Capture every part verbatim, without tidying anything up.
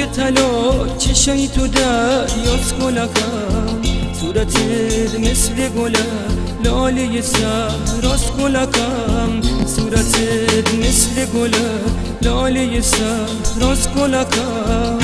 رنگ طلا چشای تو دریاست گلکم، صورتت مثل گله لاله صحراست گلکم، صورتت مثل گله لاله صحراست گلکم.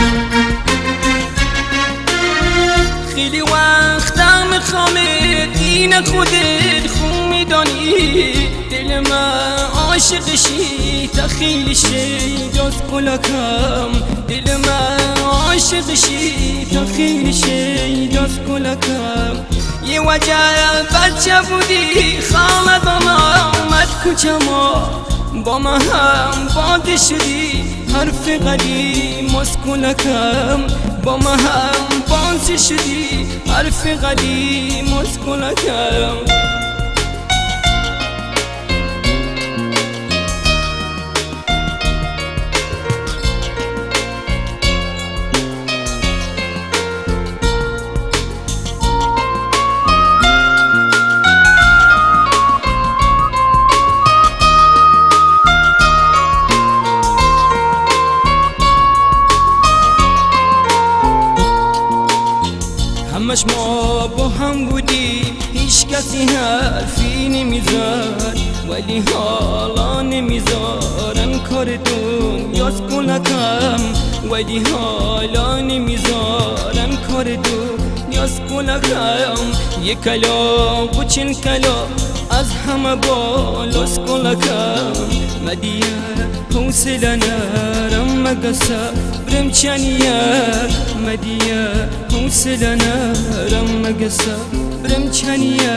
خیلی وقتم میخوامت این خودت خوب میدانی، دل من عاشقشی تا خیلی شیداست گلکم، دل من عاشقشی تا خیلی شیداست گلکم. یه وجه بچه بودی خامد با ما آمد کوچما، با ما هم باده شدی حرف قدیم از گلکم، با ما هم باده شدی حرف قدیم از گلکم. همش ما با هم بودیم هیچ کسی حرفی نمیزد، ولی حالا نمیذارن کار دنیاست گلکم، ولی حالا نمیذارن کار دنیاست گلکم. یک کلاغ و چند کلاغ از همه بالاست گلکم، مدیه حوصله نرم مگه صبرم چنیه، مدیه حوصله نرم مگه صبرم چنیه.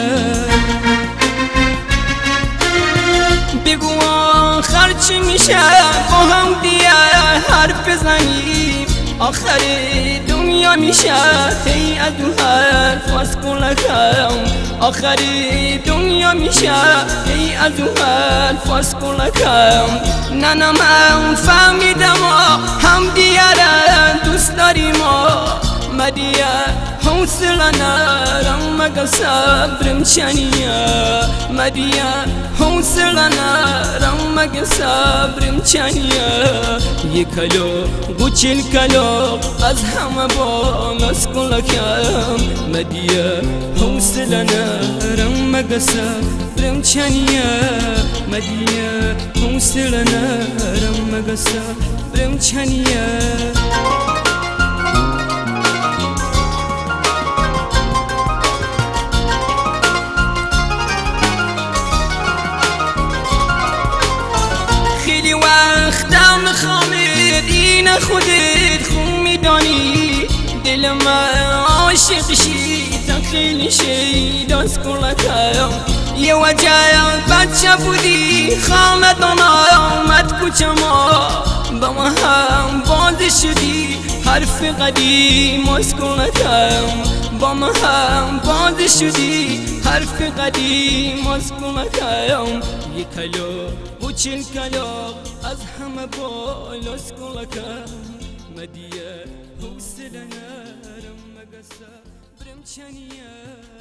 بگو آخر چی میشه با هم دیگه حرف بزنیم، آخر دنیا میشه هی از اون حرف از گلکم، آخر دنیا میشه هی از اون حرف از گلکم. نه نه من فهمیدم هم دیگه دوست داریم، مدیه حوصله نرم مگه صبرم چنیه، مدیه حوصله نرم مگه صبرم چنیه. یک کلاغ و چل کلاغ از همه بالاست گلکم، مدیه حوصله نرم مگه صبرم چنیه، مدیه حوصله نرم مگه صبرم چنیه. خیلی وقتم میخوامت این خودت خوب میدانی، دل من عاشقشی تا خیلی شیداست گلکم. یه وجه بچه بودی خامد با ما آمد کوچما، با ما هم باده شدی حرف قدیم از گلکم، با ما هم باده شدی حرف قدیم از گلکم. یک کلاغ و چل کلاغ از همه بالاست گلکم، مدیه حوصله نرم مگه صبرم چنیه.